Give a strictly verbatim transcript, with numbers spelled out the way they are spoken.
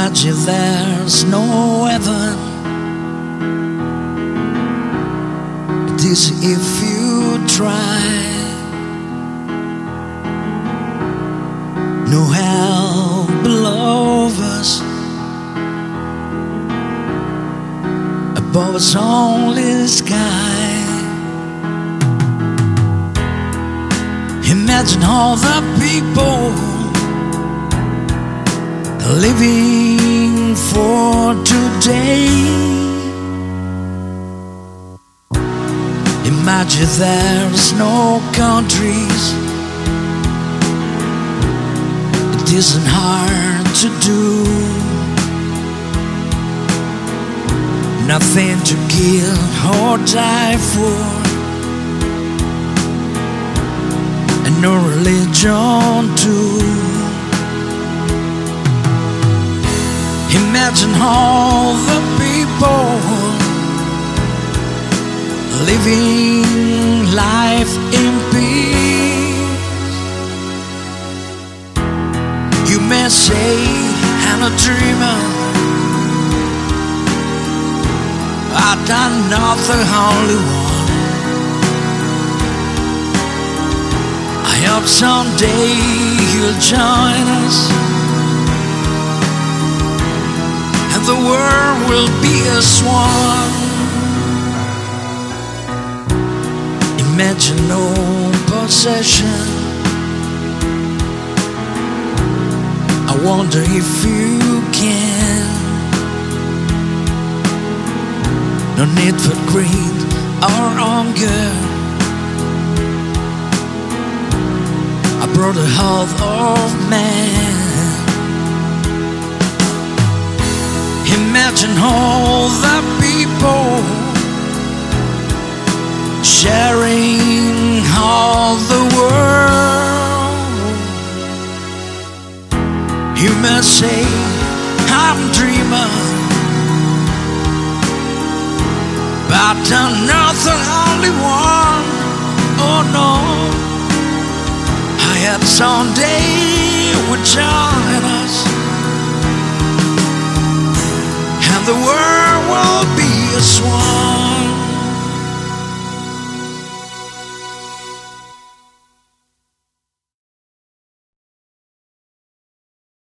Imagine there's no heaven. It is if you try. No hell below us. Above us only sky. Imagine all the people living for today. Imagine there's no countries. It isn't hard to do. Nothing to kill or die for, and no religion too. Imagine all the people living life in peace. You may say I'm a dreamer, but I'm not the only one. I hope someday you'll join us, and the world will be as one. Imagine no possession. I wonder if you can. No need for greed or hunger. I brought the health of man. Imagine all the people sharing all the world. You may say I'm a dreamer, but I'm not the only one. Oh no, I hope someday will join us,